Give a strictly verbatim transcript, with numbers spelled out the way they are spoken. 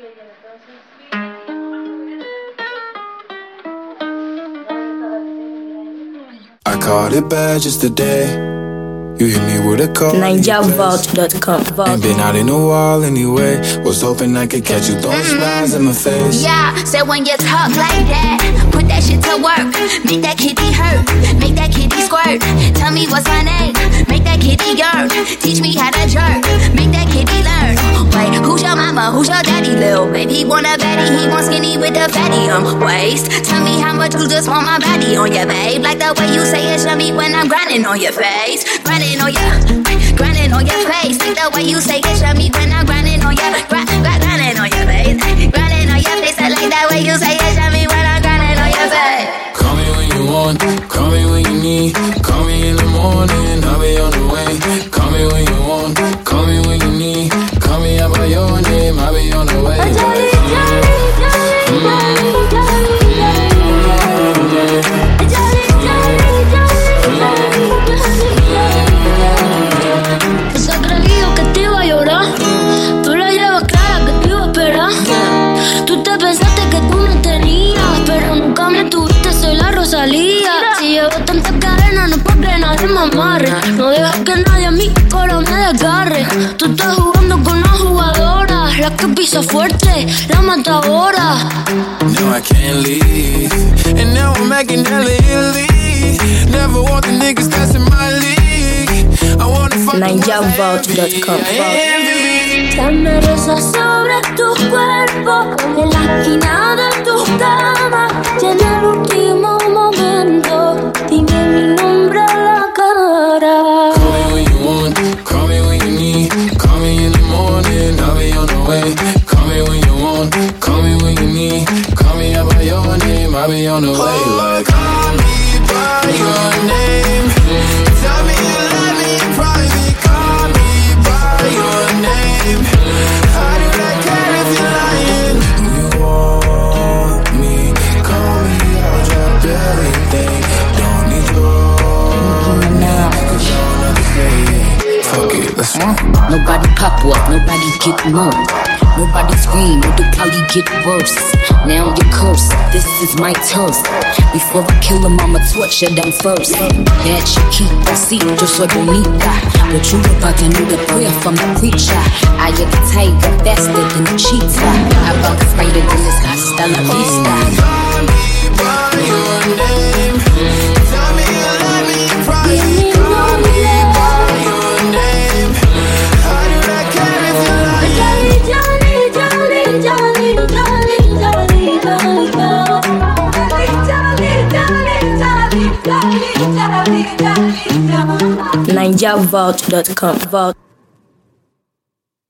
I caught it bad just today. You hit me with a call. Ninja Vault dot com. Ain't been out in a while anyway. Was hoping I could catch you throwing smiles in my face. Yeah, said when you talk like that, put that shit to work. Make that kitty hurt, make that kitty squirt. Tell me what's my name, make that kitty yearn. Teach me how to jerk, make that kitty learn. Wait, who's your mama, who's your daddy, lil' baby? Want a baddie, he want skinny with the fatty um waist. Tell me how much you just want my body on your babe. Like the way you say it, show me when I'm grinding on your face. Grinding on your, grinding on your face. Like the way you say it, show me when I'm grinding on your, grind, grind, grinding on your face. Grinding on your face. I like that way you say it, show me when I'm grinding on your face. Call me when you want, call me when you need. Call me in the morning, I'll be on the way. Call me when you want, call me when you need. Call me out by your name, I'll be on the way. Se ha creído que te iba a llorar. Tú la llevas clara que te iba a esperar. Tú te pensaste que tú me tenías, pero nunca me tuviste, soy la Rosalía. Si llevo tantas cadenas no es porque nadie me amarre. No dejas que nadie a mi coro me desgarre. Tú estás jugando con la jugadora, la que pisa fuerte, la matadora. No, I can't leave. And now I'm making hella Italy. Never want the niggas that's in my league. I wanna fuck Ninja Vault dot com. Dame rosas sobre tu cuerpo, en la esquina de tu cama. Y en el último momento, dime mi nombre a la cara. Call me when you want, call me when you need. Call me in the morning, I'll be on the way. Call me when you want, call me when you need. Call me out by your name, I'll be on the way. Like, call me by your name. Tell me you love me in private. Call me by your name. How do I care if you're lying? You want me, call me, I'll drop everything. Don't need your name, cause you're not the same. Fuck it, let's run. Nobody pop up, nobody get more. Nobody scream, it'll probably get worse. Now you're cursed, this is my turf. Before I kill him, I'ma torture them first. That you keep the seat, just so bonita. But you about to need a prayer from the preacher. I get the tiger faster than a cheetah. I bump spider than this hasta la vista. Call me by your name. Tell me you love me in private. Call me by your name. How do I care if you're lying? Johnny, Johnny, Johnny, Johnny, Johnny, Johnny, Johnny, Johnny, Johnny, Johnny, Johnny, Johnny, Johnny. Ninja Vault dot com. Vault.